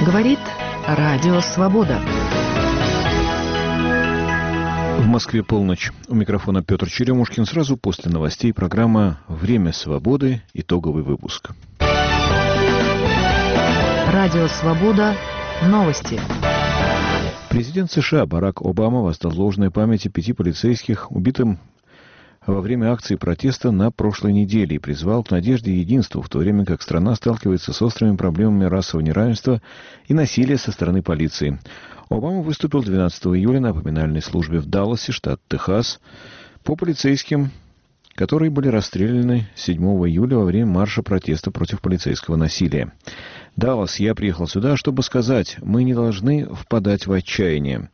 Говорит Радио Свобода. В Москве полночь. У микрофона Петр Черемушкин. Сразу после новостей программа «Время свободы». Итоговый выпуск. Радио Свобода. Новости. Президент США Барак Обама воздал должное памяти 5 полицейских, убитым во время акции протеста на прошлой неделе, и призвал к надежде и единству, в то время как страна сталкивается с острыми проблемами расового неравенства и насилия со стороны полиции. Обама выступил 12 июля на поминальной службе в Далласе, штат Техас, по полицейским, которые были расстреляны 7 июля во время марша протеста против полицейского насилия. «Даллас, я приехал сюда, чтобы сказать, мы не должны впадать в отчаяние.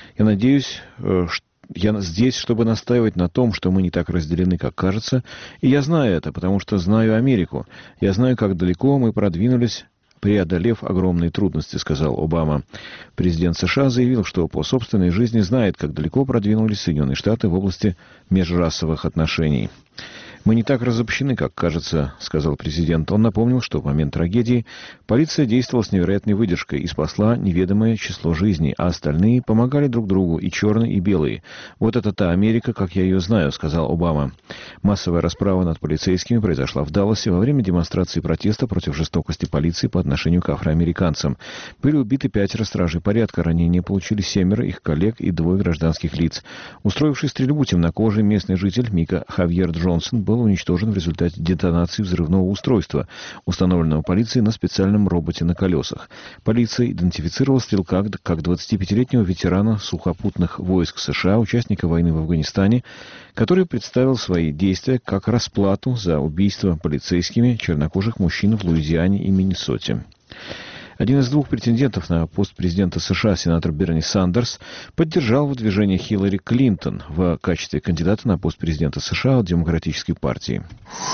Я здесь, чтобы настаивать на том, что мы не так разделены, как кажется, и я знаю это, потому что знаю Америку. Я знаю, как далеко мы продвинулись, преодолев огромные трудности», — сказал Обама. Президент США заявил, что по собственной жизни знает, как далеко продвинулись Соединенные Штаты в области межрасовых отношений. «Мы не так разобщены, как кажется», — сказал президент. Он напомнил, что в момент трагедии полиция действовала с невероятной выдержкой и спасла неведомое число жизней, а остальные помогали друг другу, и черные, и белые. «Вот это та Америка, как я ее знаю», — сказал Обама. Массовая расправа над полицейскими произошла в Далласе во время демонстрации протеста против жестокости полиции по отношению к афроамериканцам. Были убиты 5 стражей порядка, ранения получили 7 их коллег и 2 гражданских лиц. Устроивший стрельбу темнокожий местный житель Мика Хавьер Джонсон был уничтожен в результате детонации взрывного устройства, установленного полицией на специальном роботе на колесах. Полиция идентифицировала стрелка как 25-летнего ветерана сухопутных войск США, участника войны в Афганистане, который представил свои действия как расплату за убийство полицейскими чернокожих мужчин в Луизиане и Миннесоте. Один из 2 претендентов на пост президента США, сенатор Берни Сандерс, поддержал выдвижение Хиллари Клинтон в качестве кандидата на пост президента США от Демократической партии.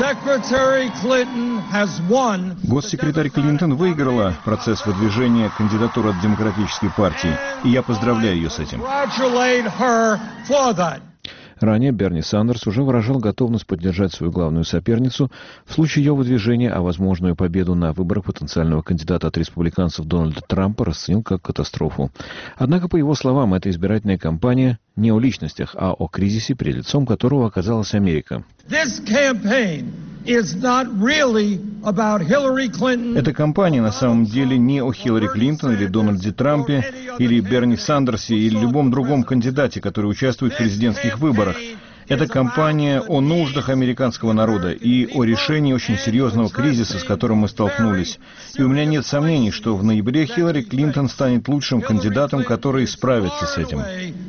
Госсекретарь Клинтон выиграла процесс выдвижения кандидатуры от Демократической партии, и я поздравляю ее с этим. Ранее Берни Сандерс уже выражал готовность поддержать свою главную соперницу в случае ее выдвижения, а возможную победу на выборах потенциального кандидата от республиканцев Дональда Трампа расценил как катастрофу. Однако, по его словам, эта избирательная кампания не о личностях, а о кризисе, перед лицом которого оказалась Америка. Эта кампания на самом деле не о Хиллари Клинтон или Дональде Трампе, или Берни Сандерсе, или любом другом кандидате, который участвует в президентских выборах. Это кампания о нуждах американского народа и о решении очень серьезного кризиса, с которым мы столкнулись. И у меня нет сомнений, что в ноябре Хиллари Клинтон станет лучшим кандидатом, который справится с этим.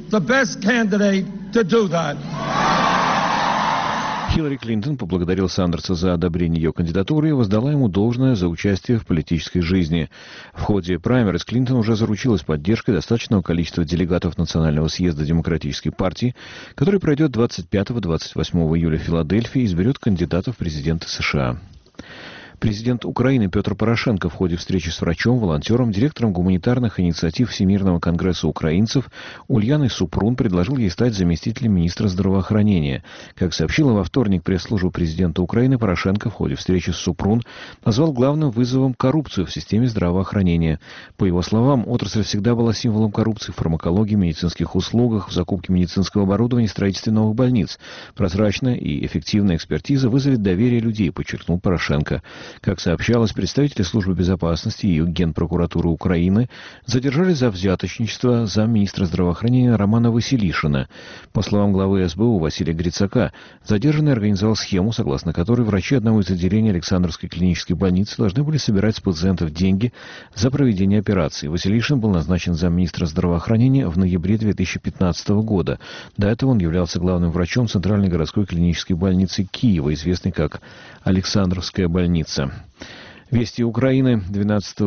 Хиллари Клинтон поблагодарил Сандерса за одобрение ее кандидатуры и воздала ему должное за участие в политической жизни. В ходе праймериз Клинтон уже заручилась поддержкой достаточного количества делегатов Национального съезда Демократической партии, который пройдет 25-28 июля в Филадельфии и изберет кандидатов в президенты США. Президент Украины Петр Порошенко в ходе встречи с врачом, волонтером, директором гуманитарных инициатив Всемирного конгресса украинцев Ульяной Супрун предложил ей стать заместителем министра здравоохранения. Как сообщила во вторник пресс-служба президента Украины, Порошенко в ходе встречи с Супрун назвал главным вызовом коррупцию в системе здравоохранения. По его словам, отрасль всегда была символом коррупции в фармакологии, медицинских услугах, в закупке медицинского оборудования и строительстве новых больниц. Прозрачная и эффективная экспертиза вызовет доверие людей, подчеркнул Порошенко. Как сообщалось, представители службы безопасности и Генпрокуратуры Украины задержали за взяточничество замминистра здравоохранения Романа Василишина. По словам главы СБУ Василия Грицака, задержанный организовал схему, согласно которой врачи одного из отделений Александровской клинической больницы должны были собирать с пациентов деньги за проведение операции. Василишин был назначен замминистра здравоохранения в ноябре 2015 года. До этого он являлся главным врачом Центральной городской клинической больницы Киева, известной как Александровская больница. Власти Украины 12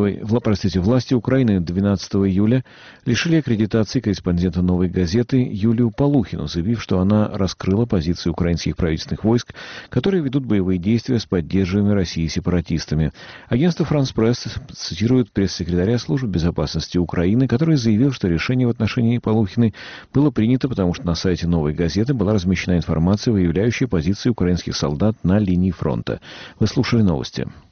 июля лишили аккредитации корреспондента «Новой газеты» Юлию Полухину, заявив, что она раскрыла позиции украинских правительственных войск, которые ведут боевые действия с поддерживаемыми Россией сепаратистами. Агентство «Франс Пресс» цитирует пресс-секретаря Службы безопасности Украины, который заявил, что решение в отношении Полухиной было принято, потому что на сайте «Новой газеты» была размещена информация, выявляющая позиции украинских солдат на линии фронта. Вы слушали новости.